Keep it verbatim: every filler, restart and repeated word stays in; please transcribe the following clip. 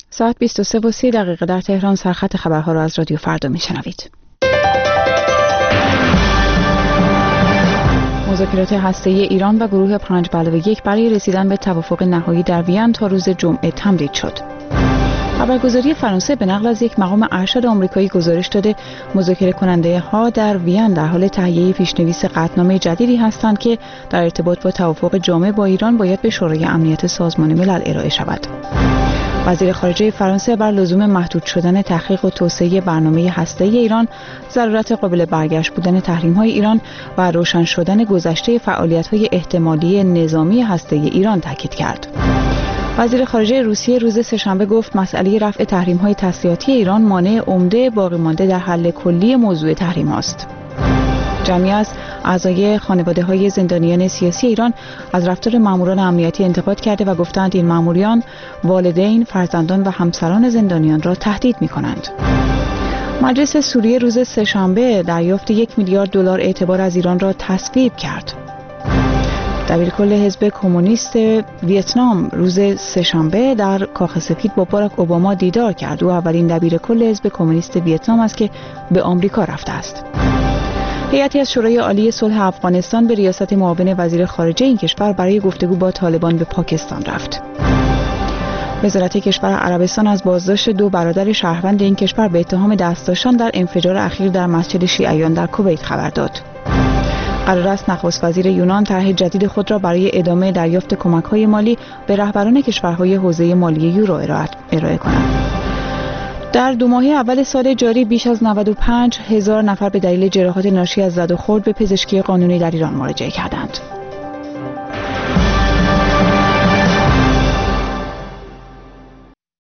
ساعت بیست و سه و سی دقیقه در تهران. سرخط خبرها را از رادیو فردا میشنوید. مذاکرات هسته‌ای ایران و گروه پنج به علاوه یک برای رسیدن به توافق نهایی در وین تا روز جمعه تمدید شد. خبرگزاری فرانسه به نقل از یک مقام ارشد آمریکایی گزارش داده مذاکره کننده ها در وین در حال تهیه پیشنویس قطعنامه جدیدی هستند که در ارتباط با توافق جامع با ایران باید به شورای امنیت سازمان ملل ارائه شود. وزیر خارجه فرانسه بر لزوم محدود شدن تحقیق و توسعه برنامه هسته‌ای ایران، ضرورت قابل برگشت بودن تحریم‌های ایران و روشن شدن گذشته فعالیت‌های احتمالی نظامی هسته‌ای ایران تاکید کرد. وزیر خارجه روسیه روز سه‌شنبه گفت مسئله رفع تحریم‌های تسلیحاتی ایران مانع عمده باقی مانده در حل کلی موضوع تحریم است. جمعی از اعضای خانواده‌های زندانیان سیاسی ایران از رفتار ماموران امنیتی انتقاد کرده و گفتند این ماموریان والدین، فرزندان و همسران زندانیان را تهدید می‌کنند. مجلس سوریه روز سه‌شنبه دریافت یک میلیارد دلار اعتبار از ایران را تصویب کرد. دبیرکل حزب کمونیست ویتنام روز سه‌شنبه در کاخ سفید با باراک اوباما دیدار کرد. او اولین دبیرکل حزب کمونیست ویتنام است که به آمریکا رفته است. هیئتی از شورای عالی صلح افغانستان به ریاست معاون وزیر خارجه این کشور برای گفتگو با طالبان به پاکستان رفت. وزارت کشور عربستان از بازداشت دو برادر شهروند این کشور به اتهام دست داشتن در انفجار اخیر در مسجد شیعیان در کویت خبر داد. قرار است نخست وزیر یونان طرح جدید خود را برای ادامه دریافت کمک‌های مالی به رهبران کشورهای حوزه مالی یورو ارائه کند. در دو ماهه اول سال جاری بیش از نود و پنج هزار نفر به دلیل جراحات ناشی از زد و خورد به پزشکی قانونی در ایران مراجعه کردند.